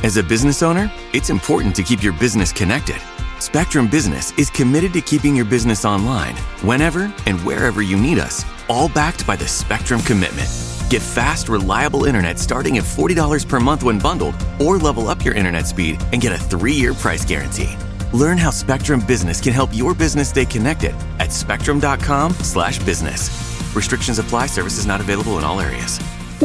As a business owner, it's important to keep your business connected. Spectrum Business is committed to keeping your business online whenever and wherever you need us, all backed by the Spectrum Commitment. Get fast, reliable internet starting at $40 per month when bundled, or level up your internet speed and get a 3-year price guarantee. Learn how Spectrum Business can help your business stay connected at spectrum.com/business. Restrictions apply. Services not available in all areas.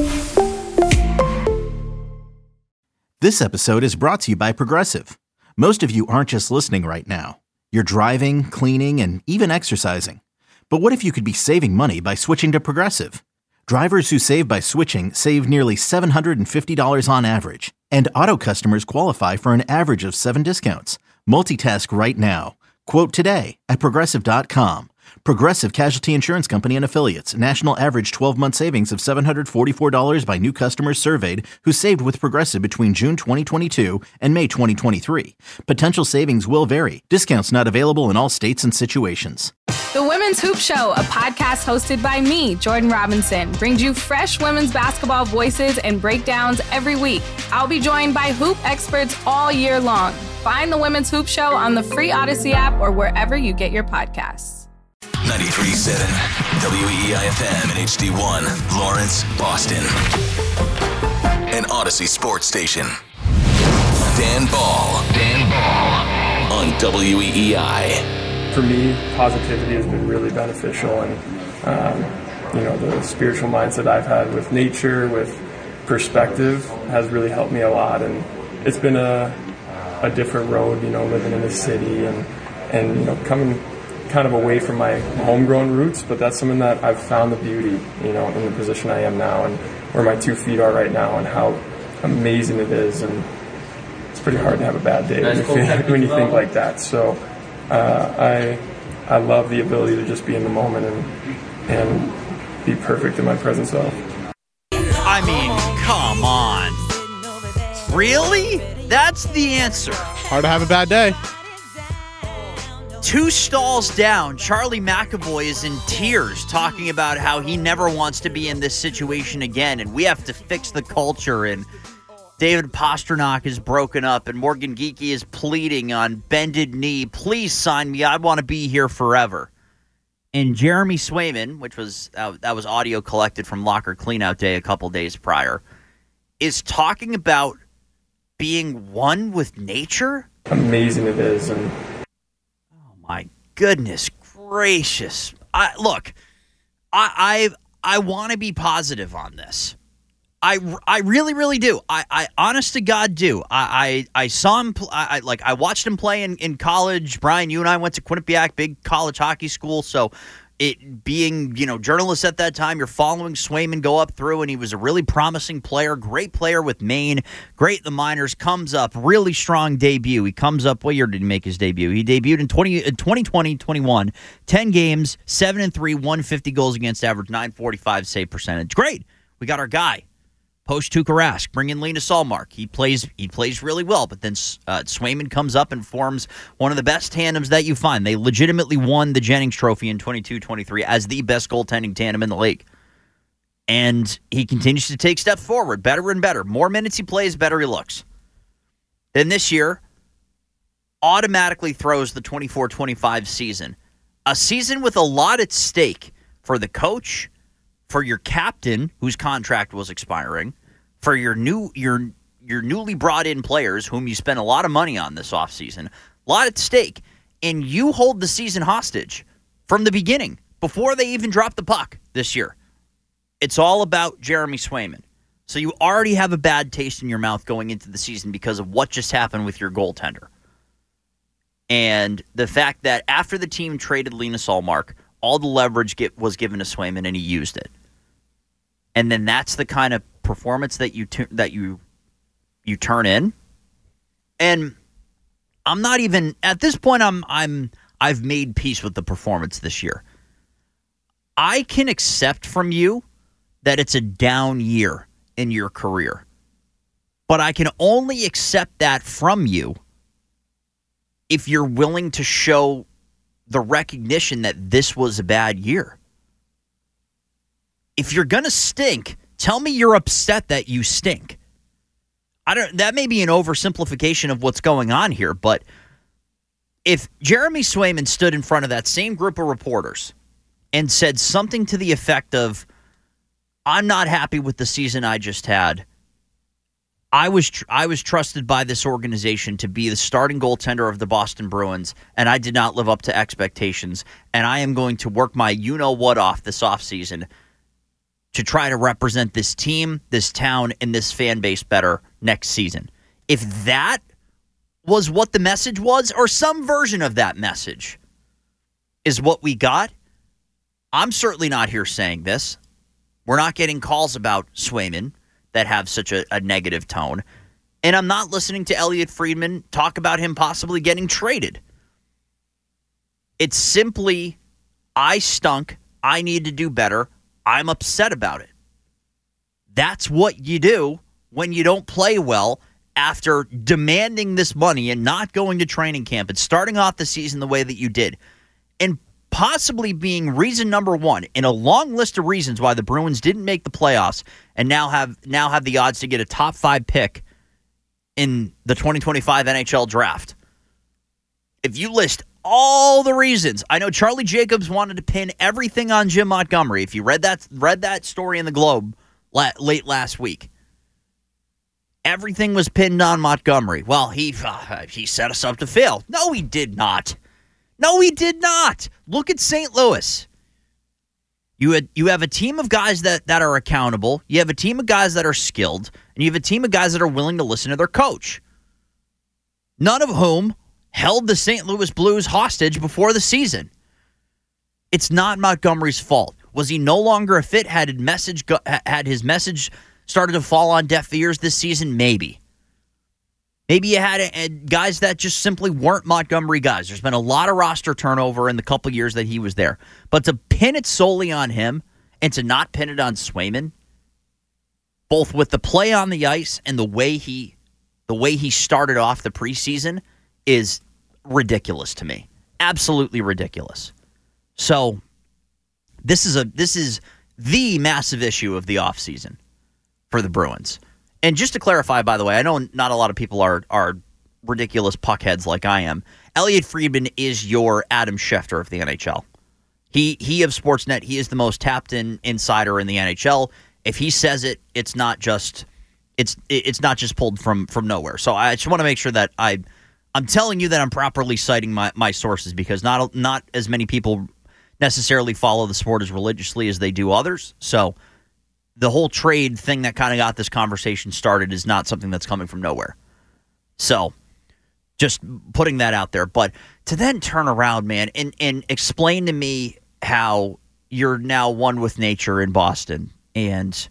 This episode is brought to you by Progressive. Most of you aren't just listening right now. You're driving, cleaning, and even exercising. But what if you could be saving money by switching to Progressive? Drivers who save by switching save nearly $750 on average. And auto customers qualify for an average of 7 discounts. Multitask right now. Quote today at Progressive.com. Progressive Casualty Insurance Company and Affiliates. National average 12-month savings of $744 by new customers surveyed who saved with Progressive between June 2022 and May 2023. Potential savings will vary. Discounts not available in all states and situations. The Women's Hoop Show, a podcast hosted by me, Jordan Robinson, brings you fresh women's basketball voices and breakdowns every week. I'll be joined by hoop experts all year long. Find the Women's Hoop Show on the free Odyssey app or wherever you get your podcasts. 93.7 WEEI-FM and HD1, Lawrence, Boston. An Odyssey Sports Station. Dan Ball on WEEI. For me, positivity has been really beneficial, and the spiritual mindset I've had with nature, with perspective, has really helped me a lot. And it's been a different road, living in the city and coming kind of away from my homegrown roots, but that's something that I've found the beauty, in the position I am now and where my 2 feet are right now and how amazing it is. And it's pretty hard to have a bad day when you think like that. So I love the ability to just be in the moment and be perfect in my present self. I mean, come on. Really? That's the answer. Hard to have a bad day. 2 stalls down, Charlie McAvoy is in tears talking about how he never wants to be in this situation again, and we have to fix the culture, and David Pastrnak is broken up, and Morgan Geekie is pleading on bended knee, please sign me, I want to be here forever. And Jeremy Swayman, which was that was audio collected from Locker Cleanout Day a couple days prior, is talking about being one with nature. Amazing it is, and my goodness gracious. I want to be positive on this. I really, really do. I honest to God do. I saw him, I watched him play in college. Brian, you and I went to Quinnipiac, big college hockey school. So it being, journalists at that time, you're following Swayman go up through, and he was a really promising player, great player with Maine, great in the minors, comes up, really strong debut. He comes up, what year did he make his debut? He debuted in 2020-21, 10 games, 7-3, 150 goals against average, .945 save percentage. Great. We got our guy. Post Tuukka Rask, bring in Linus Ullmark. He plays really well, but then Swayman comes up and forms one of the best tandems that you find. They legitimately won the Jennings Trophy in 22-23 as the best goaltending tandem in the league. And he continues to take steps forward, better and better. More minutes he plays, better he looks. Then this year, automatically throws the 24-25 season. A season with a lot at stake for the coach, for your captain, whose contract was expiring, for your newly brought in players, whom you spent a lot of money on this offseason, a lot at stake, and you hold the season hostage from the beginning, before they even drop the puck this year. It's all about Jeremy Swayman. So you already have a bad taste in your mouth going into the season because of what just happened with your goaltender. And the fact that after the team traded Linus Ullmark, all the leverage was given to Swayman, and he used it. And then that's the kind of performance that you turn in. And I'm not even at this point. I've made peace with the performance this year. I can accept from you that it's a down year in your career, but I can only accept that from you if you're willing to show the recognition that this was a bad year. If you're going to stink, tell me you're upset that you stink. That may be an oversimplification of what's going on here, but if Jeremy Swayman stood in front of that same group of reporters and said something to the effect of, I'm not happy with the season I just had. I was trusted by this organization to be the starting goaltender of the Boston Bruins, and I did not live up to expectations, and I am going to work my you-know-what off this offseason to try to represent this team, this town, and this fan base better next season. If that was what the message was, or some version of that message is what we got, I'm certainly not here saying this. We're not getting calls about Swayman that have such a negative tone. And I'm not listening to Elliot Friedman talk about him possibly getting traded. It's simply, I stunk. I need to do better. I'm upset about it. That's what you do when you don't play well after demanding this money and not going to training camp and starting off the season the way that you did. And possibly being reason number one in a long list of reasons why the Bruins didn't make the playoffs and now have the odds to get a top 5 pick in the 2025 NHL draft. If you list all the reasons, I know Charlie Jacobs wanted to pin everything on Jim Montgomery. If you read that story in the Globe late last week, everything was pinned on Montgomery. Well, he set us up to fail. No, he did not. No, he did not. Look at St. Louis. You have a team of guys that are accountable. You have a team of guys that are skilled. And you have a team of guys that are willing to listen to their coach. None of whom held the St. Louis Blues hostage before the season. It's not Montgomery's fault. Was he no longer a fit? Had his message started to fall on deaf ears this season? Maybe. Maybe you had guys that just simply weren't Montgomery guys. There's been a lot of roster turnover in the couple years that he was there. But to pin it solely on him and to not pin it on Swayman, both with the play on the ice and the way he started off the preseason, is ridiculous to me. Absolutely ridiculous. So this is the massive issue of the offseason for the Bruins. And just to clarify, by the way, I know not a lot of people are ridiculous puckheads like I am. Elliot Friedman is your Adam Schefter of the NHL. He of Sportsnet, he is the most tapped-in insider in the NHL. If he says it, it's not just pulled from nowhere. So I just want to make sure that I'm telling you that I'm properly citing my sources, because not as many people necessarily follow the sport as religiously as they do others. So the whole trade thing that kind of got this conversation started is not something that's coming from nowhere. So just putting that out there. But to then turn around, man, and explain to me how you're now one with nature in Boston, and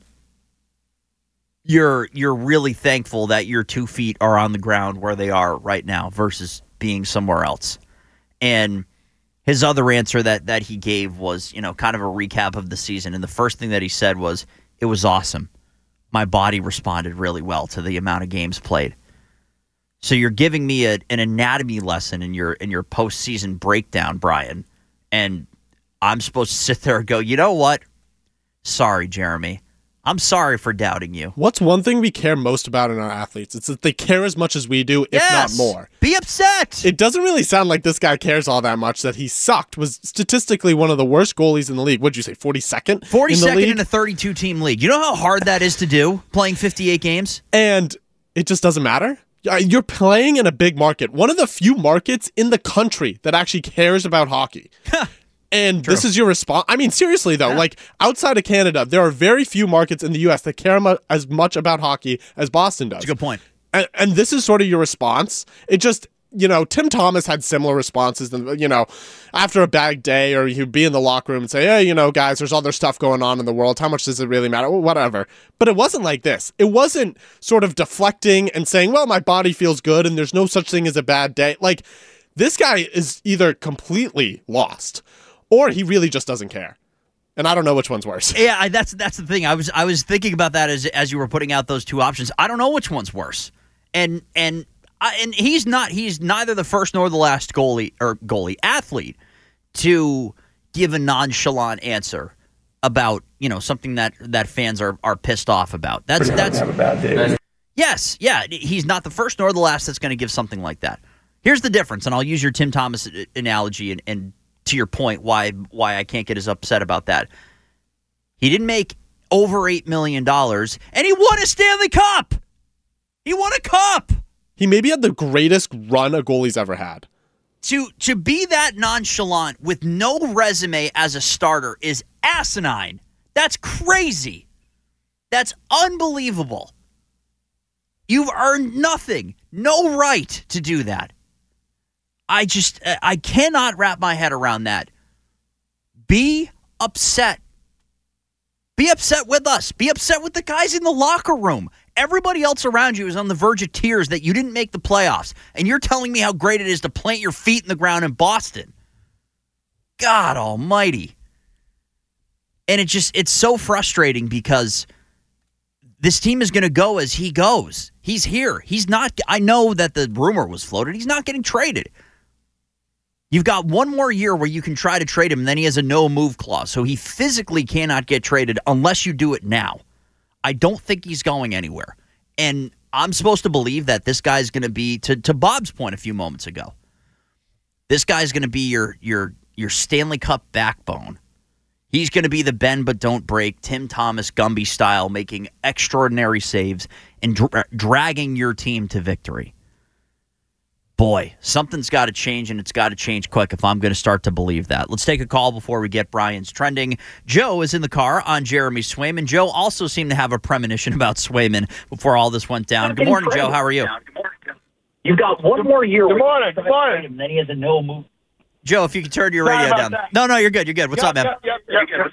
you're really thankful that your 2 feet are on the ground where they are right now versus being somewhere else. And his other answer that he gave was, kind of a recap of the season. And the first thing that he said was, it was awesome. My body responded really well to the amount of games played. So you're giving me an anatomy lesson in your postseason breakdown, Brian, and I'm supposed to sit there and go, you know what? Sorry, Jeremy. I'm sorry for doubting you. What's one thing we care most about in our athletes? It's that they care as much as we do, if not more. Be upset. It doesn't really sound like this guy cares all that much. That he sucked, was statistically one of the worst goalies in the league. What'd you say, 42nd? 42nd in a 32-team league. You know how hard that is to do, playing 58 games? And it just doesn't matter? You're playing in a big market. One of the few markets in the country that actually cares about hockey. And True. This is your response. I mean, seriously, though, like outside of Canada, there are very few markets in the U.S. that care as much about hockey as Boston does. That's a good point. And this is sort of your response. It just, Tim Thomas had similar responses. After a bad day, or he'd be in the locker room and say, hey, guys, there's other stuff going on in the world. How much does it really matter? Well, whatever. But it wasn't like this. It wasn't sort of deflecting and saying, well, my body feels good and there's no such thing as a bad day. Like, this guy is either completely lost, or he really just doesn't care. And I don't know which one's worse. Yeah, that's the thing. I was thinking about that as you were putting out those two options. I don't know which one's worse. And he's neither the first nor the last goalie athlete to give a nonchalant answer about, something that fans are pissed off about. That's have a bad day. Yes, yeah, he's not the first nor the last that's going to give something like that. Here's the difference, and I'll use your Tim Thomas analogy and to your point why I can't get as upset about that. He didn't make over $8 million, and he won a Stanley Cup. He won a cup. He maybe had the greatest run a goalie's ever had. To be that nonchalant with no resume as a starter is asinine. That's crazy. That's unbelievable. You've earned nothing. No right to do that. I cannot wrap my head around that. Be upset. Be upset with us. Be upset with the guys in the locker room. Everybody else around you is on the verge of tears that you didn't make the playoffs. And you're telling me how great it is to plant your feet in the ground in Boston. God almighty. And it's so frustrating because this team is going to go as he goes. He's here. He's not. I know that the rumor was floated. He's not getting traded. You've got one more year where you can try to trade him, and then he has a no-move clause, so he physically cannot get traded unless you do it now. I don't think he's going anywhere. And I'm supposed to believe that this guy's going to be, to Bob's point a few moments ago, this guy's going to be your Stanley Cup backbone. He's going to be the bend but don't break, Tim Thomas Gumby style, making extraordinary saves and dragging your team to victory. Boy, something's got to change, and it's got to change quick if I'm going to start to believe that. Let's take a call before we get Brian's trending. Joe is in the car on Jeremy Swayman. Joe also seemed to have a premonition about Swayman before all this went down. Good morning, Joe. How are you? You've got one more year. Good morning. Good morning. And then he has a no move. Joe, if you could turn your radio down. That. No, you're good. You're good. What's up, man? Yep.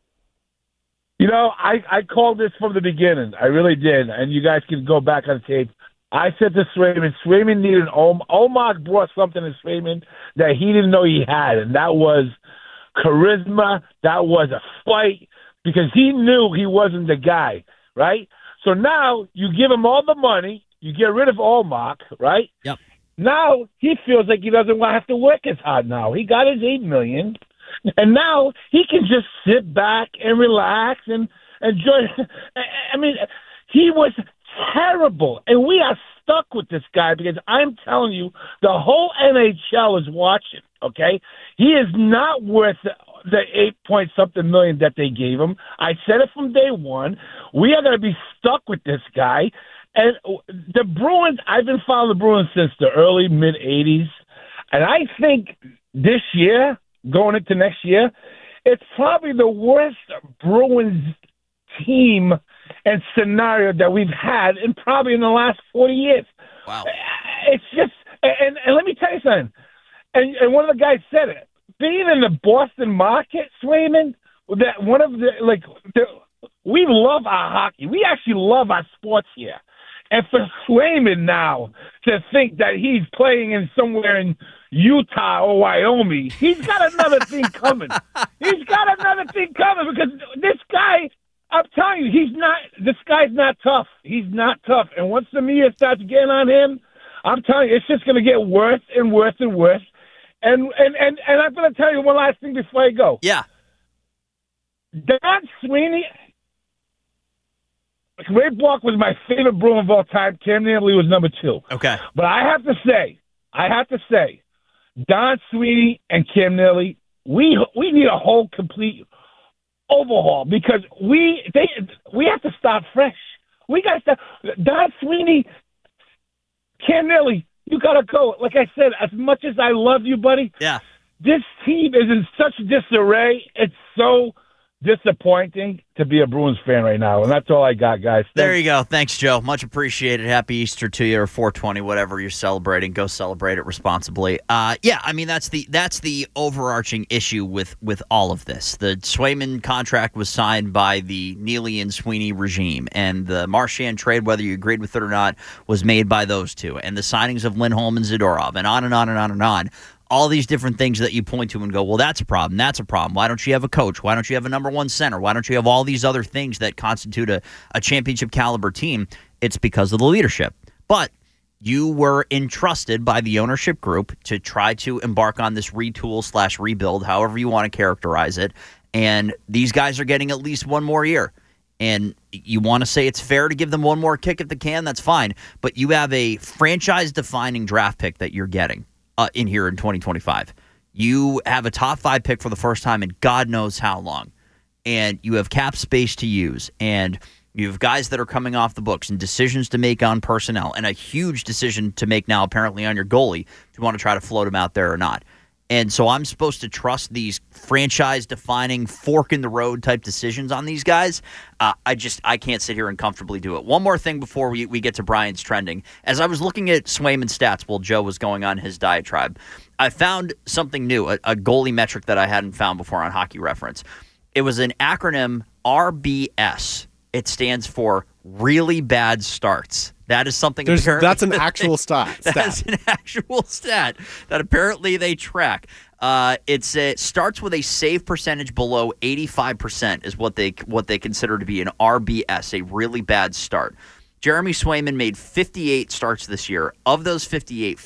You know, I called this from the beginning. I really did. And you guys can go back on tape. I said to Swayman needed an Omar brought something to Swayman that he didn't know he had, and that was charisma. That was a fight because he knew he wasn't the guy, right? So now you give him all the money, you get rid of Omar, right? Yep. Now he feels like he doesn't want to have to work as hard now. He got his $8 million, and now he can just sit back and relax and enjoy. I mean, he was terrible, and we are stuck with this guy because I'm telling you, the whole NHL is watching, okay? He is not worth the 8-point-something million that they gave him. I said it from day one. We are going to be stuck with this guy. And the Bruins, I've been following the Bruins since the early, mid-'80s, and I think this year, going into next year, it's probably the worst Bruins team and scenario that we've had in probably in the last 40 years. Wow. It's just, and let me tell you something, and one of the guys said it, being in the Boston market, Swayman, that one of we love our hockey. We actually love our sports here. And for Swayman now to think that he's playing in somewhere in Utah or Wyoming, he's got another thing coming. He's got another thing coming because this guy, I'm telling you, this guy's not tough. He's not tough. And once the media starts getting on him, I'm telling you, it's just going to get worse and worse and worse. And I'm going to tell you one last thing before I go. Yeah. Don Sweeney, Ray Block was my favorite Bruin of all time. Cam Neely was number 2. Okay. But I have to say, Don Sweeney and Cam Neely, we need a whole complete overhaul because we have to start fresh. We got to Don Sweeney, Cam Neely, you got to go. Like I said, as much as I love you, buddy, yeah, this team is in such disarray. It's so disappointing to be a Bruins fan right now, and that's all I got, guys. There you go. Thanks, Joe. Much appreciated. Happy Easter to you, or 420, whatever you're celebrating. Go celebrate it responsibly. Yeah, I mean that's the overarching issue with all of this. The Swayman contract was signed by the Neely and Sweeney regime, and the Marchand trade, whether you agreed with it or not, was made by those two, and the signings of Lindholm and Zadorov, and on and on and on and on. All these different things that you point to and go, well, that's a problem. That's a problem. Why don't you have a coach? Why don't you have a number one center? Why don't you have all these other things that constitute a championship caliber team? It's because of the leadership. But you were entrusted by the ownership group to try to embark on this retool/rebuild, however you want to characterize it. And these guys are getting at least one more year. And you want to say it's fair to give them one more kick at the can, that's fine. But you have a franchise-defining draft pick that you're getting in here in 2025. You have a top 5 pick for the first time in God knows how long. And you have cap space to use. And you have guys that are coming off the books and decisions to make on personnel. And a huge decision to make now apparently on your goalie if you want to try to float him out there or not. And so I'm supposed to trust these franchise-defining, fork-in-the-road type decisions on these guys. I can't sit here and comfortably do it. One more thing before we get to Brian's trending. As I was looking at Swayman stats while Joe was going on his diatribe, I found something new, a goalie metric that I hadn't found before on Hockey Reference. It was an acronym RBS. It stands for really bad starts. That is something. That's an actual stat. That's an actual stat that apparently they track. It starts with a save percentage below 85% is what they consider to be an RBS, a really bad start. Jeremy Swayman made 58 starts this year. Of those 58,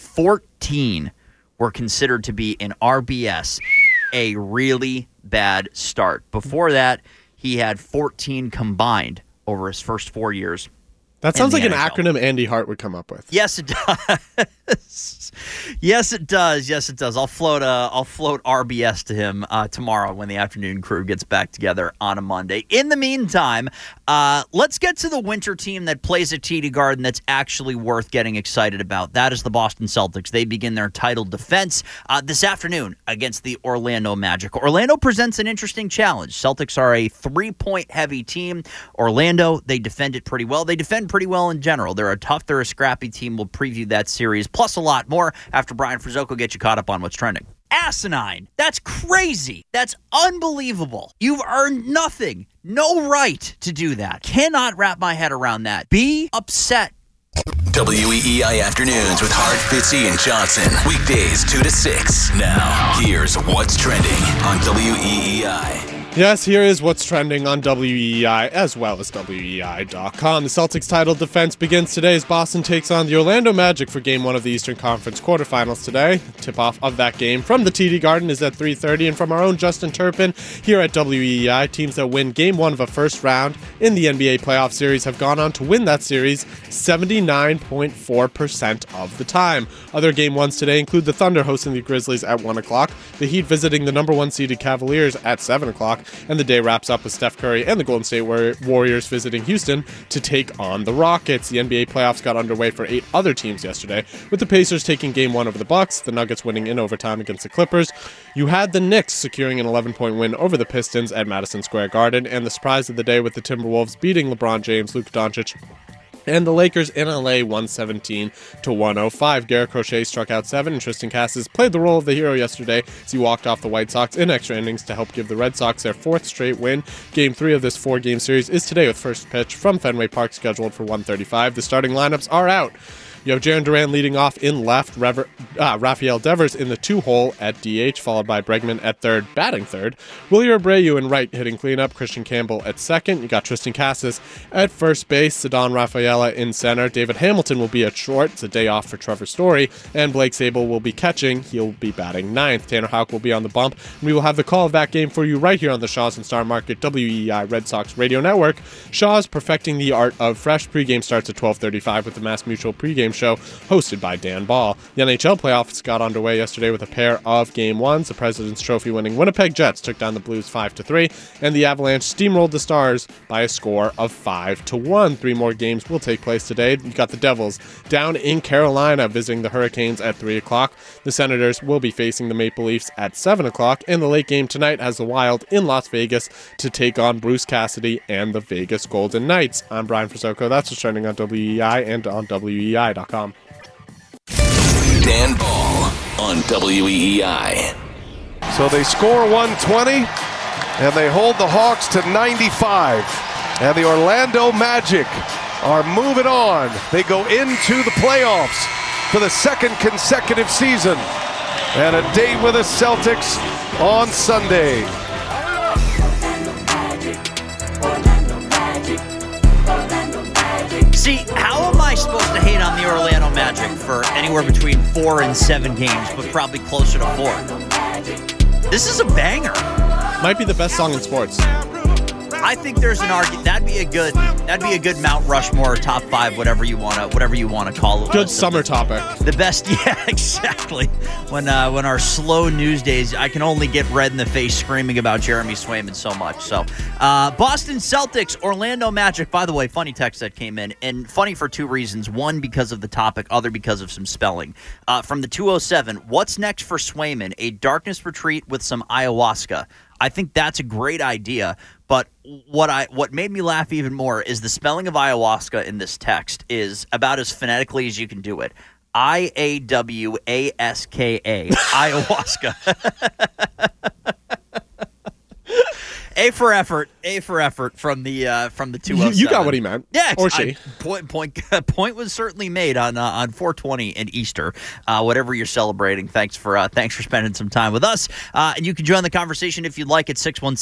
14 were considered to be an RBS, a really bad start. Before that, he had 14 combined over his first 4 years. That sounds like an acronym Andy Hart would come up with. Yes, it does. Yes, it does. I'll float RBS to him tomorrow when the afternoon crew gets back together on a Monday. In the meantime, let's get to the winter team that plays at TD Garden that's actually worth getting excited about. That is the Boston Celtics. They begin their title defense this afternoon against the Orlando Magic. Orlando presents an interesting challenge. Celtics are a 3-point heavy team. Orlando, they defend it pretty well. They defend pretty well in general. They're a scrappy team. We'll preview that series, plus a lot more after Brian Frizzoco gets you caught up on what's trending. Asinine. That's crazy. That's unbelievable. You've earned nothing. No right to do that. Cannot wrap my head around that. Be upset. WEEI Afternoons with Hart, Fitzy, and Johnson. Weekdays 2 to 6. Now, here's what's trending on WEEI. Yes, here is what's trending on WEEI as well as WEEI.com. The Celtics title defense begins today as Boston takes on the Orlando Magic for Game 1 of the Eastern Conference quarterfinals today. Tip-off of that game from the TD Garden is at 3:30, and from our own Justin Turpin here at WEEI, teams that win Game 1 of a first round in the NBA playoff series have gone on to win that series 79.4% of the time. Other Game 1s today include the Thunder hosting the Grizzlies at 1 o'clock, the Heat visiting the number 1 seeded Cavaliers at 7 o'clock, and the day wraps up with Steph Curry and the Golden State Warriors visiting Houston to take on the Rockets. The NBA playoffs got underway for 8 other teams yesterday, with the Pacers taking Game 1 over the Bucks, the Nuggets winning in overtime against the Clippers. You had the Knicks securing an 11-point win over the Pistons at Madison Square Garden, and the surprise of the day with the Timberwolves beating LeBron James, Luka Doncic, and the Lakers in LA 117-105. Garrett Crochet struck out 7, and Tristan Cassis played the role of the hero yesterday as he walked off the White Sox in extra innings to help give the Red Sox their 4th straight win. Game 3 of this 4-game series is today with first pitch from Fenway Park scheduled for 1:35. The starting lineups are out. You have Jaren Duran leading off in left, Rafael Devers in the 2-hole at DH, followed by Bregman at third, batting third. Willie Abreu in right, hitting cleanup. Christian Campbell at second. You got Tristan Cassis at first base. Ceddanne Rafaela in center. David Hamilton will be at short. It's a day off for Trevor Story. And Blake Sable will be catching. He'll be batting ninth. Tanner Houck will be on the bump. And we will have the call of that game for you right here on the Shaw's and Star Market WEEI Red Sox Radio Network. Shaw's perfecting the art of fresh. Pregame starts at 12:35 with the Mass Mutual pregame show hosted by Dan Ball. The NHL playoffs got underway yesterday with a pair of Game 1s. The President's Trophy winning Winnipeg Jets took down the Blues 5-3, and the Avalanche steamrolled the Stars by a score of 5-1. 3 more games will take place today. You've got the Devils down in Carolina visiting the Hurricanes at 3 o'clock. The Senators will be facing the Maple Leafs at 7 o'clock, and the late game tonight has the Wild in Las Vegas to take on Bruce Cassidy and the Vegas Golden Knights. I'm Brian Frizzoco. That's what's trending on WEEI and on WEEI.com. Dan Ball on WEEI. So they score 120, and they hold the Hawks to 95. And the Orlando Magic are moving on. They go into the playoffs for the 2nd consecutive season. And a date with the Celtics on Sunday. See, how am I supposed to hate on the Orlando Magic for anywhere between 4 and 7 games, but probably closer to 4? This is a banger. Might be the best song in sports. I think there's an argument that'd be a good Mount Rushmore top 5, whatever you want to call it. Good summer topic. The best, yeah, exactly. When our slow news days, I can only get red in the face screaming about Jeremy Swayman so much. So, Boston Celtics, Orlando Magic. By the way, funny text that came in, and funny for two reasons. One, because of the topic, other because of some spelling. From the 207, what's next for Swayman? A darkness retreat with some ayahuasca. I think that's a great idea, but what made me laugh even more is the spelling of ayahuasca in this text is about as phonetically as you can do it. IAWASKA, ayahuasca. A for effort from the 207. You got what he meant. Yeah, or she. Point was certainly made on 420 and Easter. Whatever you're celebrating, thanks for spending some time with us. And you can join the conversation if you'd like at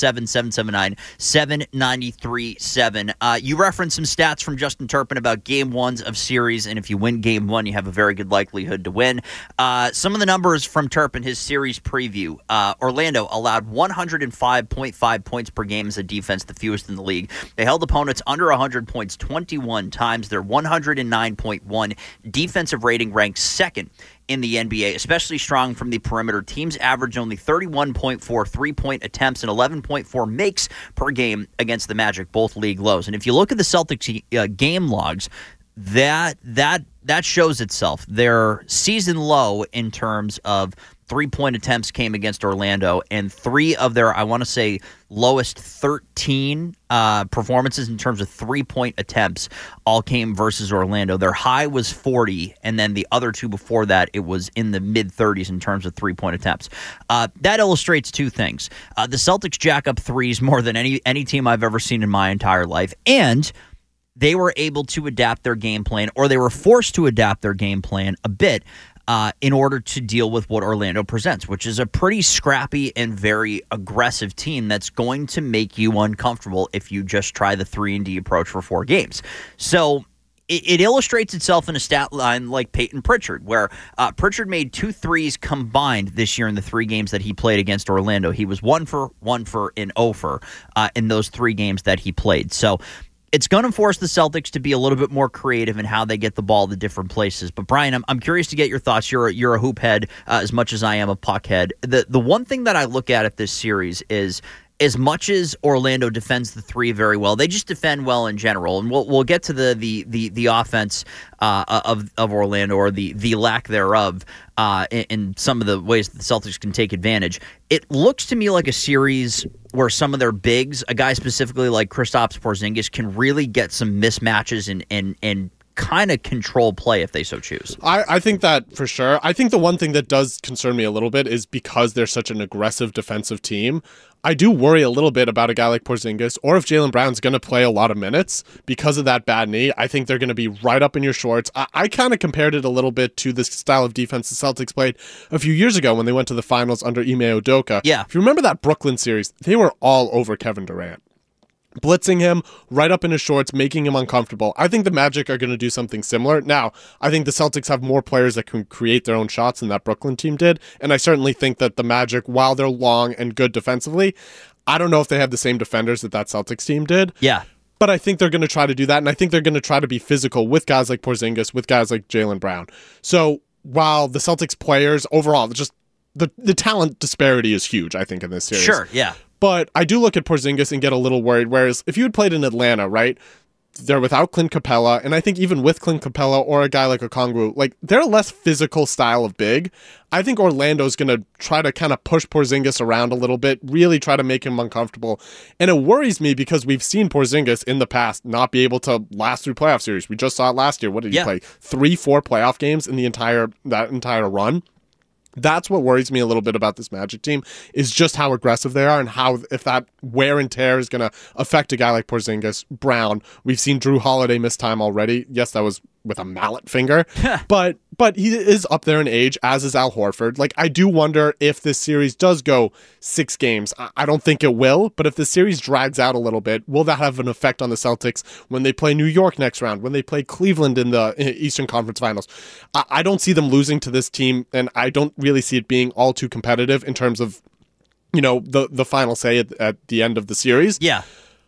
617-779-7937. You referenced some stats from Justin Turpin about game ones of series, and if you win game one, you have a very good likelihood to win. Some of the numbers from Turpin, his series preview. Orlando allowed 105.5 points per game as a defense, the fewest in the league. They held opponents under 100 points 21 times. Their 109.1 defensive rating ranked second in the NBA, especially strong from the perimeter. Teams averaged only 31.4 three-point attempts and 11.4 makes per game against the Magic, both league lows. And if you look at the Celtics game logs, that shows itself. Their season low in terms of three-point attempts came against Orlando, and 3 of their, I want to say, lowest 13 performances in terms of three-point attempts all came versus Orlando. Their high was 40, and then the other 2 before that, it was in the mid-30s in terms of three-point attempts. That illustrates 2 things. The Celtics jack up threes more than any team I've ever seen in my entire life, and they were able to adapt their game plan, or they were forced to adapt their game plan a bit in order to deal with what Orlando presents, which is a pretty scrappy and very aggressive team that's going to make you uncomfortable if you just try the 3-and-D approach for 4 games. So it illustrates itself in a stat line like Peyton Pritchard, where Pritchard made 2 threes combined this year in the 3 games that he played against Orlando. He was 1 for 1 for and 0 for in those 3 games that he played. So it's going to force the Celtics to be a little bit more creative in how they get the ball to different places. But Brian, I'm curious to get your thoughts. You're a hoop head as much as I am a puck head. The one thing that I look at this series is, as much as Orlando defends the 3 very well, they just defend well in general. And we'll get to the offense of Orlando, or the lack thereof, in some of the ways that the Celtics can take advantage. It looks to me like a series where some of their bigs, a guy specifically like Kristaps Porzingis, can really get some mismatches and kind of control play if they so choose. I think that for sure. I think the one thing that does concern me a little bit is because they're such an aggressive defensive team, I do worry a little bit about a guy like Porzingis, or if Jaylen Brown's going to play a lot of minutes because of that bad knee. I think they're going to be right up in your shorts. I kind of compared it a little bit to the style of defense the Celtics played a few years ago when they went to the finals under Ime Udoka. Yeah. If you remember that Brooklyn series, they were all over Kevin Durant, blitzing him right up in his shorts, making him uncomfortable. I think the Magic are going to do something similar. Now, I think the Celtics have more players that can create their own shots than that Brooklyn team did, and I certainly think that the Magic, while they're long and good defensively, I don't know if they have the same defenders that Celtics team did. Yeah. But I think they're going to try to do that, and I think they're going to try to be physical with guys like Porzingis, with guys like Jaylen Brown. So while the Celtics players overall, just the talent disparity is huge, I think, in this series. Sure, yeah. But I do look at Porzingis and get a little worried, whereas if you had played in Atlanta, right, they're without Clint Capella, and I think even with Clint Capella or a guy like Okongwu, like, they're a less physical style of big. I think Orlando's going to try to kind of push Porzingis around a little bit, really try to make him uncomfortable. And it worries me because we've seen Porzingis in the past not be able to last through playoff series. We just saw it last year. What did he play? 3-4 playoff games in that entire run. That's what worries me a little bit about this Magic team, is just how aggressive they are and how, if that wear and tear is going to affect a guy like Porzingis. Brown, we've seen Drew Holiday miss time already. Yes, that was with a mallet finger, but he is up there in age, as is Al Horford. Like, I do wonder if this series does go 6 games. I don't think it will, but if the series drags out a little bit, will that have an effect on the Celtics when they play New York next round, when they play Cleveland in the Eastern Conference Finals? I don't see them losing to this team, and I don't really see it being all too competitive in terms of, the final say at the end of the series. Yeah.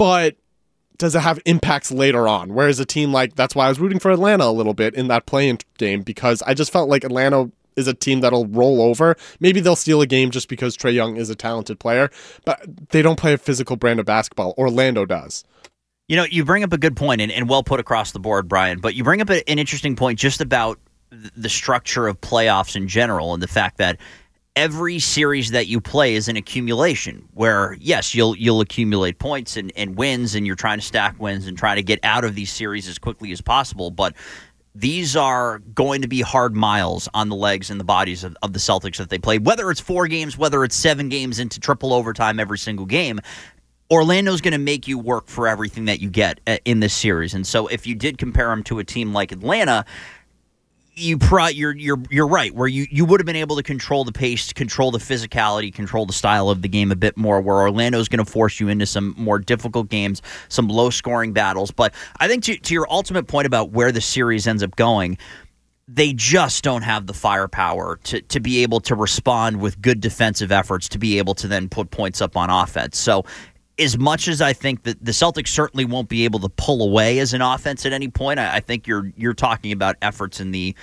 but does it have impacts later on? Whereas a team like, that's why I was rooting for Atlanta a little bit in that play-in game, because I just felt like Atlanta is a team that'll roll over. Maybe they'll steal a game just because Trae Young is a talented player, but they don't play a physical brand of basketball. Orlando does. You know, you bring up a good point, and well put across the board, Brian, but you bring up an interesting point just about the structure of playoffs in general and the fact that every series that you play is an accumulation where, yes, you'll accumulate points and wins, and you're trying to stack wins and try to get out of these series as quickly as possible, but these are going to be hard miles on the legs and the bodies of the Celtics that they play, whether it's 4 games, whether it's 7 games into triple overtime every single game. Orlando's going to make you work for everything that you get in this series. And so if you did compare them to a team like Atlanta, you're right, where you would have been able to control the pace, control the physicality, control the style of the game a bit more, where Orlando's going to force you into some more difficult games, some low-scoring battles. But I think to your ultimate point about where the series ends up going, they just don't have the firepower to be able to respond with good defensive efforts, to be able to then put points up on offense. So as much as I think that the Celtics certainly won't be able to pull away as an offense at any point, I think you're talking about efforts in the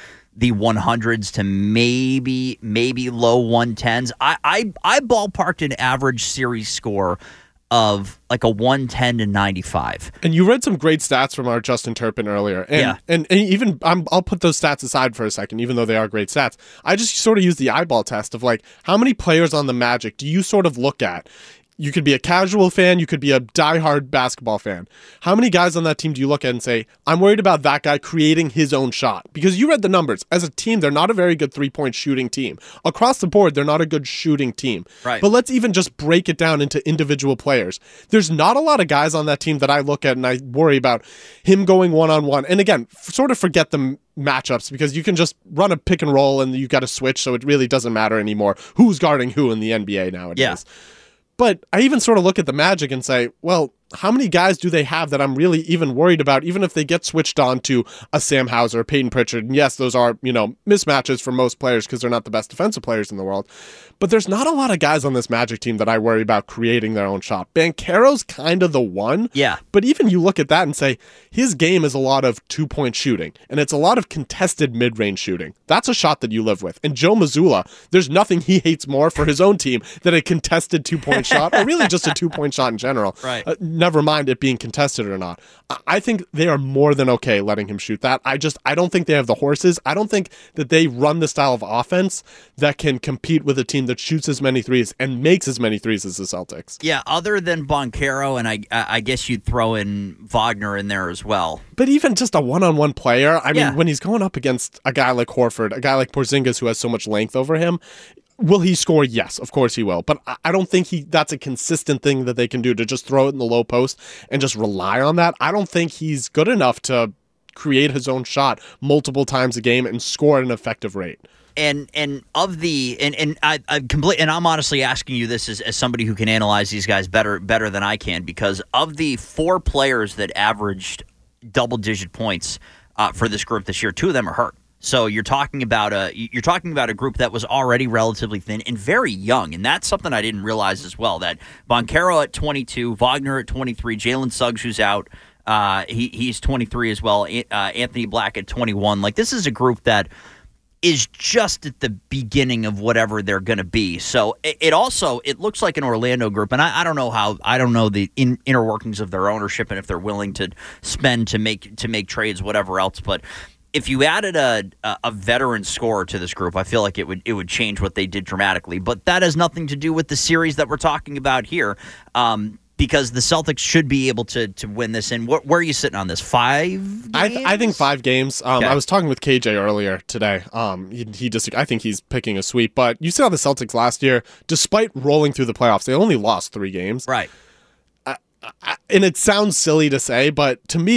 100s to maybe low 110s. I ballparked an average series score of like a 110 to 95. And you read some great stats from our Justin Turpin earlier. And even I'll put those stats aside for a second, even though they are great stats. I just sort of use the eyeball test of like, how many players on the Magic do you sort of look at? You could be a casual fan. You could be a diehard basketball fan. How many guys on that team do you look at and say, I'm worried about that guy creating his own shot? Because you read the numbers. As a team, they're not a very good three-point shooting team. Across the board, they're not a good shooting team. Right. But let's even just break it down into individual players. There's not a lot of guys on that team that I look at and I worry about him going one-on-one. And again, sort of forget the matchups, because you can just run a pick and roll and you got to switch, so it really doesn't matter anymore who's guarding who in the NBA nowadays. Yeah. But I even sort of look at the Magic and say, well, how many guys do they have that I'm really even worried about, even if they get switched on to a Sam Hauser, Peyton Pritchard? And yes, those are, mismatches for most players because they're not the best defensive players in the world. But there's not a lot of guys on this Magic team that I worry about creating their own shot. Banchero's kind of the one. Yeah. But even you look at that and say, his game is a lot of two-point shooting, and it's a lot of contested mid-range shooting. That's a shot that you live with. And Joe Mazzulla, there's nothing he hates more for his own team than a contested two-point shot, or really just a two-point shot in general. Right. Never mind it being contested or not. I think they are more than okay letting him shoot that. I don't think they have the horses. I don't think that they run the style of offense that can compete with a team that shoots as many threes and makes as many threes as the Celtics. Yeah, other than Banchero, and I guess you'd throw in Wagner in there as well. But even just a one-on-one player, I mean, when he's going up against a guy like Horford, a guy like Porzingis who has so much length over him, will he score? Yes, of course he will. But I don't think that's a consistent thing that they can do, to just throw it in the low post and just rely on that. I don't think he's good enough to create his own shot multiple times a game and score at an effective rate. And I'm honestly asking you this as somebody who can analyze these guys better than I can, because of the 4 players that averaged double-digit points for this group this year, 2 of them are hurt. So you're talking about a group that was already relatively thin and very young, and that's something I didn't realize as well. That Banchero at 22, Wagner at 23, Jalen Suggs, who's out, he's 23 as well. Anthony Black at 21. Like, this is a group that is just at the beginning of whatever they're going to be. So it looks like an Orlando group, and I don't know the inner workings of their ownership and if they're willing to spend to make trades, whatever else, but if you added a veteran scorer to this group, I feel like it would change what they did dramatically. But that has nothing to do with the series that we're talking about here, because the Celtics should be able to win this. And where are you sitting on this? 5 games? I think 5 games. Okay. I was talking with KJ earlier today. I think he's picking a sweep. But you saw the Celtics last year, despite rolling through the playoffs, they only lost 3 games. Right. And it sounds silly to say, but to me,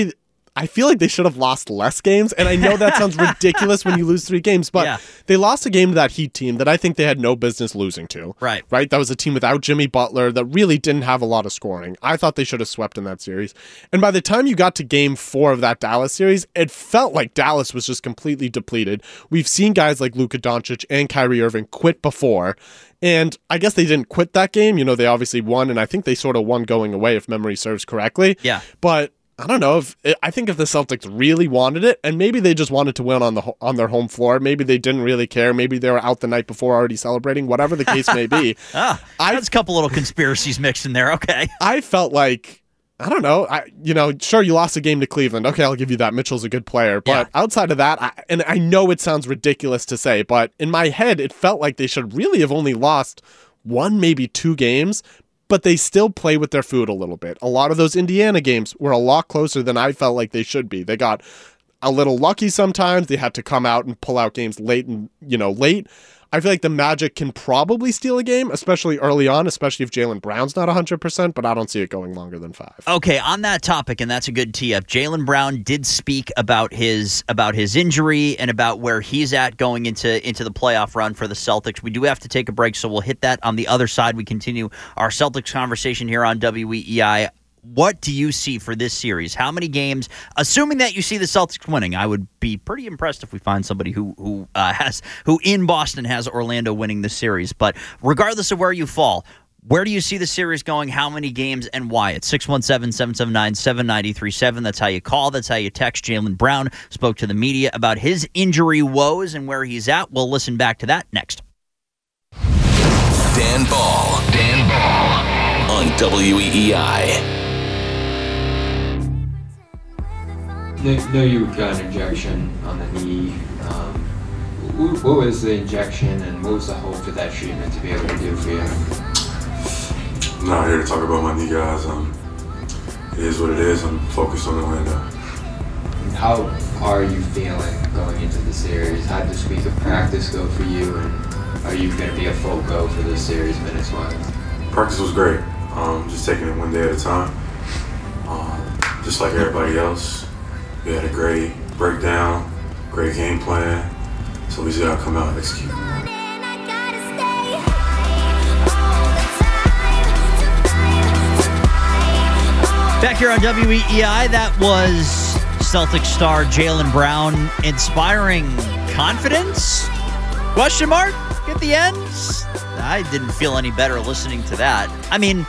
I feel like they should have lost less games, and I know that sounds ridiculous when you lose 3 games, but they lost a game to that Heat team that I think they had no business losing to. Right. That was a team without Jimmy Butler that really didn't have a lot of scoring. I thought they should have swept in that series. And by the time you got to game 4 of that Dallas series, it felt like Dallas was just completely depleted. We've seen guys like Luka Doncic and Kyrie Irving quit before, and I guess they didn't quit that game. They obviously won, and I think they sort of won going away, if memory serves correctly. Yeah. But I don't know I think if the Celtics really wanted it, and maybe they just wanted to win on their home floor, maybe they didn't really care, maybe they were out the night before already celebrating, whatever the case may be. That's a couple little conspiracies mixed in there. Okay. I felt like, I don't know, sure, you lost a game to Cleveland. Okay, I'll give you that. Mitchell's a good player. But outside of that, and I know it sounds ridiculous to say, but in my head, it felt like they should really have only lost 1, maybe 2 games, but they still play with their food a little bit. A lot of those Indiana games were a lot closer than I felt like they should be. They got a little lucky sometimes. They had to come out and pull out games late. I feel like the Magic can probably steal a game, especially early on, especially if Jaylen Brown's not 100%, but I don't see it going longer than 5. Okay, on that topic, and that's a good tee-up, Jaylen Brown did speak about his injury and about where he's at going into the playoff run for the Celtics. We do have to take a break, so we'll hit that on the other side. We continue our Celtics conversation here on WEEI. What do you see for this series? How many games, assuming that you see the Celtics winning? I would be pretty impressed if we find somebody who in Boston has Orlando winning the series. But regardless of where you fall, where do you see the series going? How many games and why? It's 617-779-7937. That's how you call. That's how you text. Jaylen Brown spoke to the media about his injury woes and where he's at. We'll listen back to that next. Dan Ball on WEEI. Know you got an injection on the knee. What was the injection and what was the hope for that treatment to be able to do for you? I'm not here to talk about my knee, guys. It is what it is. I'm focused on the window. How are you feeling going into the series? How did this week of practice go for you, and are you going to be a full go for this series minutes-wise? Practice was great. Just taking it one day at a time. Just like everybody else. We had a great breakdown, great game plan, so we just gotta come out and execute. Back here on WEEI, that was Celtics star Jaylen Brown inspiring confidence? Question mark at the end? I didn't feel any better listening to that. I mean,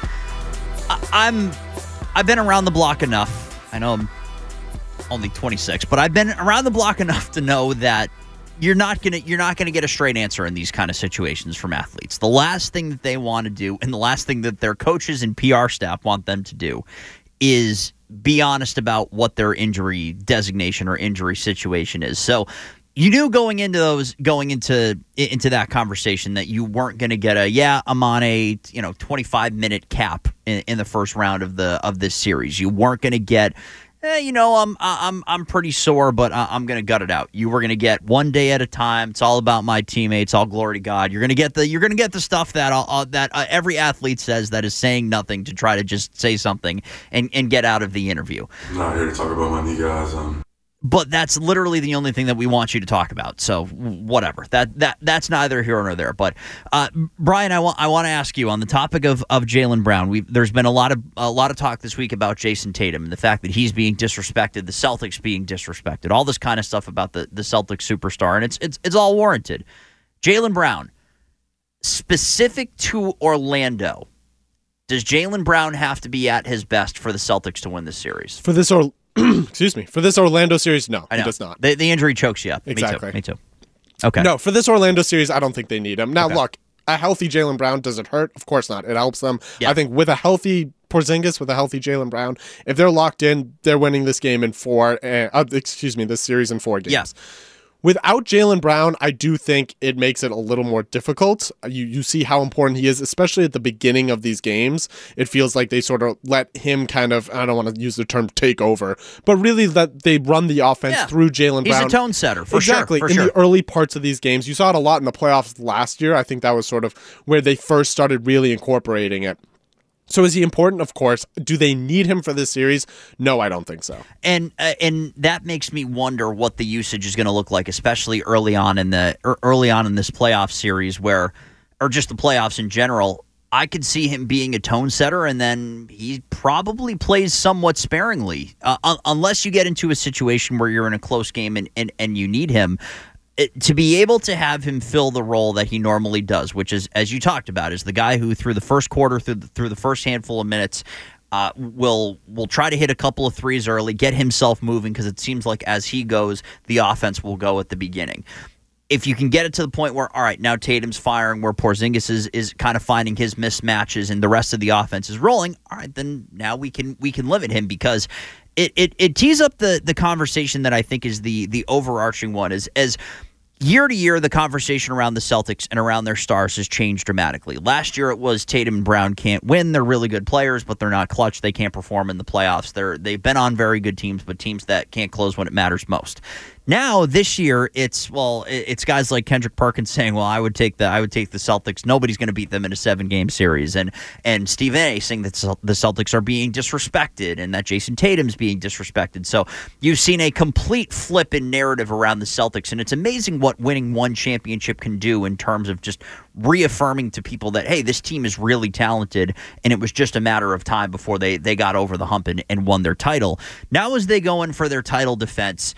I've been around the block enough. I know I'm only 26, but I've been around the block enough to know that you're not gonna get a straight answer in these kind of situations from athletes. The last thing that they want to do, and the last thing that their coaches and PR staff want them to do, is be honest about what their injury designation or injury situation is. So you knew going into that conversation that you weren't going to get I'm on a 25-minute cap in the first round of this series. You weren't going to get I'm pretty sore, but I'm going to gut it out. You were going to get one day at a time. It's all about my teammates. All glory to God. You're going to get the stuff that every athlete says that is saying nothing to try to just say something and get out of the interview. I'm not here to talk about my knee, guys. But that's literally the only thing that we want you to talk about. So whatever. That's neither here nor there. But Brian, I want to ask you on the topic of Jaylen Brown. There's been a lot of talk this week about Jason Tatum and the fact that he's being disrespected, the Celtics being disrespected, all this kind of stuff about the Celtics superstar, and it's all warranted. Jaylen Brown, specific to Orlando, does Jaylen Brown have to be at his best for the Celtics to win this series? For this for this Orlando series, no, he does not. The injury chokes you up. Exactly. Me too. Okay. No, for this Orlando series, I don't think they need him. Now, look, a healthy Jaylen Brown, does it hurt? Of course not. It helps them. Yeah. I think with a healthy Porzingis, with a healthy Jaylen Brown, if they're locked in, they're winning this game in this series in 4 games. Yeah. Without Jaylen Brown, I do think it makes it a little more difficult. You see how important he is, especially at the beginning of these games. It feels like they sort of let him kind of, I don't want to use the term take over, but really that they run the offense through Jaylen Brown. He's a tone setter, for sure. Exactly. In the early parts of these games. You saw it a lot in the playoffs last year. I think that was sort of where they first started really incorporating it. So is he important? Of course. Do they need him for this series? No, I don't think so. And that makes me wonder what the usage is going to look like, especially early on in this playoff series, or just the playoffs in general. I could see him being a tone setter, and then he probably plays somewhat sparingly, unless you get into a situation where you're in a close game and you need him. To be able to have him fill the role that he normally does, which is, as you talked about, is the guy who through the first quarter, through the first handful of minutes, will try to hit a couple of threes early, get himself moving, because it seems like as he goes, the offense will go at the beginning. If you can get it to the point where, all right, now Tatum's firing, where Porzingis is kind of finding his mismatches and the rest of the offense is rolling, all right, then now we can limit him, because it tees up the conversation that I think is the overarching one, is as year to year, the conversation around the Celtics and around their stars has changed dramatically. Last year, it was Tatum and Brown can't win. They're really good players, but they're not clutch. They can't perform in the playoffs. They've been on very good teams, but teams that can't close when it matters most. Now, this year, it's guys like Kendrick Perkins saying, well, I would take the Celtics. Nobody's going to beat them in a 7-game series. And Stephen A. saying that the Celtics are being disrespected and that Jason Tatum's being disrespected. So you've seen a complete flip in narrative around the Celtics, and it's amazing what winning one championship can do in terms of just reaffirming to people that, hey, this team is really talented, and it was just a matter of time before they got over the hump and won their title. Now as they go in for their title defense,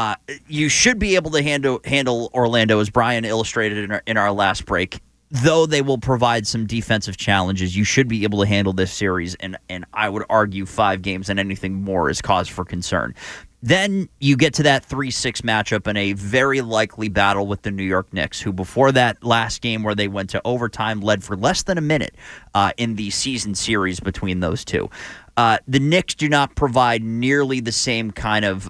you should be able to handle Orlando, as Brian illustrated in our last break. Though they will provide some defensive challenges, you should be able to handle this series, and I would argue 5 games and anything more is cause for concern. Then you get to that 3-6 matchup in a very likely battle with the New York Knicks, who before that last game where they went to overtime led for less than a minute in the season series between those two. The Knicks do not provide nearly the same kind of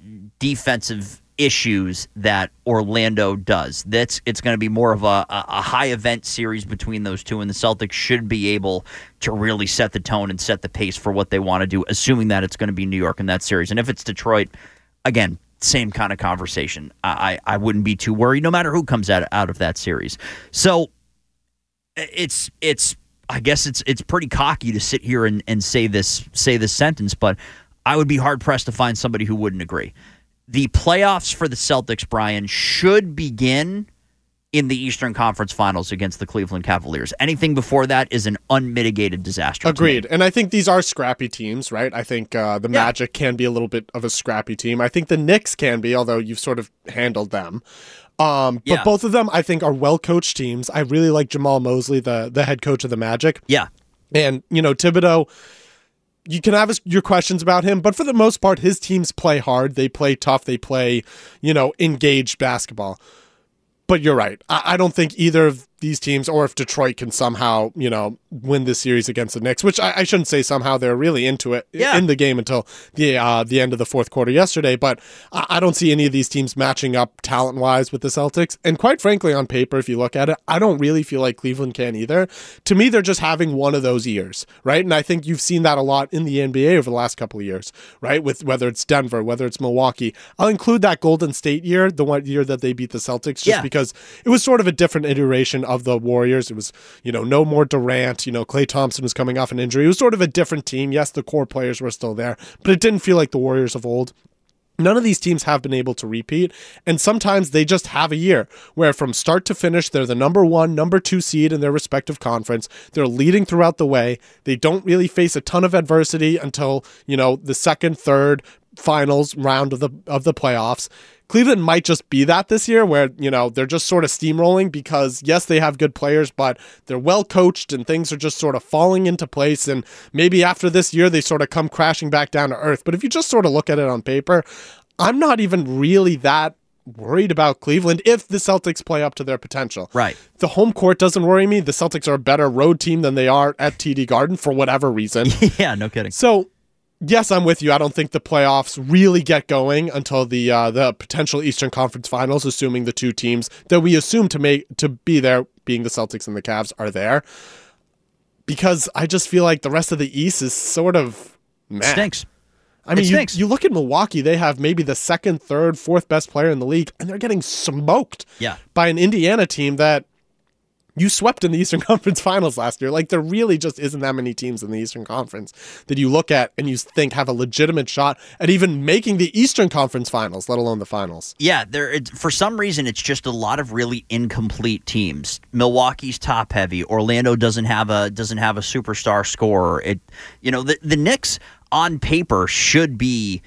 defensive issues that Orlando does. It's going to be more of a high event series between those two, and the Celtics should be able to really set the tone and set the pace for what they want to do, assuming that it's going to be New York in that series. And if it's Detroit, again, same kind of conversation. I wouldn't be too worried, no matter who comes out of that series. So it's I guess it's pretty cocky to sit here and say this sentence, but I would be hard pressed to find somebody who wouldn't agree. The playoffs for the Celtics, Brian, should begin in the Eastern Conference Finals against the Cleveland Cavaliers. Anything before that is an unmitigated disaster. Agreed. And I think these are scrappy teams, right? I think the Magic can be a little bit of a scrappy team. I think the Knicks can be, although you've sort of handled them. But both of them, I think, are well-coached teams. I really like Jamal Mosley, the head coach of the Magic. Yeah. And, Thibodeau, you can have your questions about him, but for the most part, his teams play hard. They play tough. They play, engaged basketball. But you're right. I don't think either of these teams, or if Detroit can somehow, win this series against the Knicks, which I shouldn't say somehow, they're really into it in the game until the end of the fourth quarter yesterday. But I don't see any of these teams matching up talent-wise with the Celtics. And quite frankly, on paper, if you look at it, I don't really feel like Cleveland can either. To me, they're just having one of those years, right? And I think you've seen that a lot in the NBA over the last couple of years, right? With whether it's Denver, whether it's Milwaukee. I'll include that Golden State year, the one year that they beat the Celtics, just because it was sort of a different iteration of the Warriors. It was, no more Durant, Klay Thompson was coming off an injury. It was sort of a different team. Yes, the core players were still there, but it didn't feel like the Warriors of old. None of these teams have been able to repeat, and sometimes they just have a year where from start to finish, they're the number 1, number 2 seed in their respective conference. They're leading throughout the way. They don't really face a ton of adversity until, the second, third, finals round of the playoffs. Cleveland might just be that this year where, they're just sort of steamrolling because, yes, they have good players, but they're well coached and things are just sort of falling into place. And maybe after this year, they sort of come crashing back down to earth. But if you just sort of look at it on paper, I'm not even really that worried about Cleveland if the Celtics play up to their potential. Right. The home court doesn't worry me. The Celtics are a better road team than they are at TD Garden for whatever reason. Yeah, no kidding. So, yes, I'm with you. I don't think the playoffs really get going until the potential Eastern Conference Finals, assuming the two teams that we assume to be there, being the Celtics and the Cavs, are there. Because I just feel like the rest of the East is sort of meh. Stinks. I mean, you look at Milwaukee, they have maybe the second, third, fourth best player in the league, and they're getting smoked by an Indiana team that, You swept in the Eastern Conference Finals last year. Like, there really just isn't that many teams in the Eastern Conference that you look at and you think have a legitimate shot at even making the Eastern Conference Finals, let alone the finals. Yeah, for some reason, it's just a lot of really incomplete teams. Milwaukee's top heavy. Orlando doesn't have a superstar scorer. The Knicks on paper should be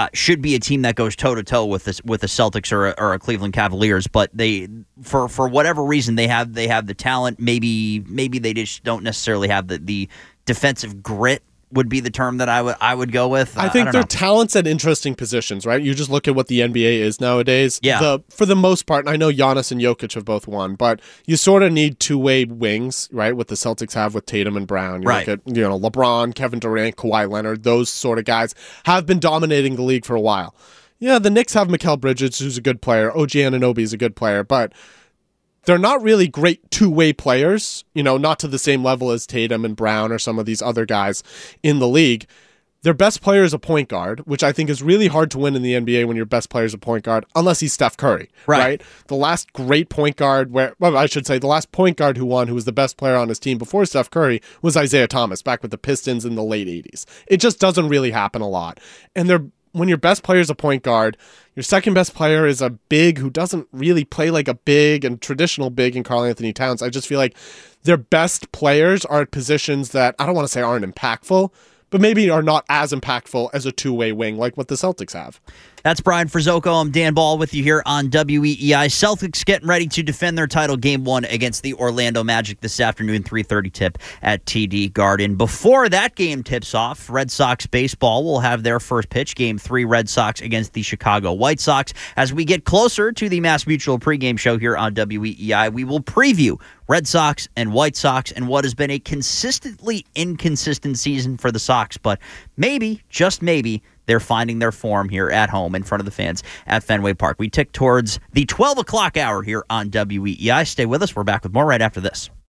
a team that goes toe-to-toe with the Celtics or a Cleveland Cavaliers, but they for whatever reason they have the talent. Maybe they just don't necessarily have the defensive grit would be the term that I would go with. I think they're talents at interesting positions, right? You just look at what the NBA is nowadays. Yeah. For the most part, and I know Giannis and Jokic have both won, but you sort of need two-way wings, right? What the Celtics have with Tatum and Brown. You right. Look at, LeBron, Kevin Durant, Kawhi Leonard, those sort of guys have been dominating the league for a while. Yeah, the Knicks have Mikal Bridges, who's a good player. OG Anunoby is a good player, but they're not really great two-way players, not to the same level as Tatum and Brown or some of these other guys in the league. Their best player is a point guard, which I think is really hard to win in the NBA when your best player is a point guard, unless he's Steph Curry, right? The last great point guard the last point guard who won, who was the best player on his team before Steph Curry, was Isaiah Thomas back with the Pistons in the late 80s. It just doesn't really happen a lot. And when your best player is a point guard, your second best player is a big who doesn't really play like a big and traditional big in Karl Anthony Towns. I just feel like their best players are at positions that I don't want to say aren't impactful, but maybe are not as impactful as a two-way wing like what the Celtics have. That's Brian Frizzoco. I'm Dan Ball with you here on WEEI. Celtics getting ready to defend their title Game 1 against the Orlando Magic this afternoon, 3:30 tip at TD Garden. Before that game tips off, Red Sox baseball will have their first pitch, Game 3, Red Sox against the Chicago White Sox. As we get closer to the MassMutual pregame show here on WEEI, we will preview Red Sox and White Sox and what has been a consistently inconsistent season for the Sox, but maybe, just maybe, they're finding their form here at home in front of the fans at Fenway Park. We tick towards the 12 o'clock hour here on WEEI. Stay with us. We're back with more right after this.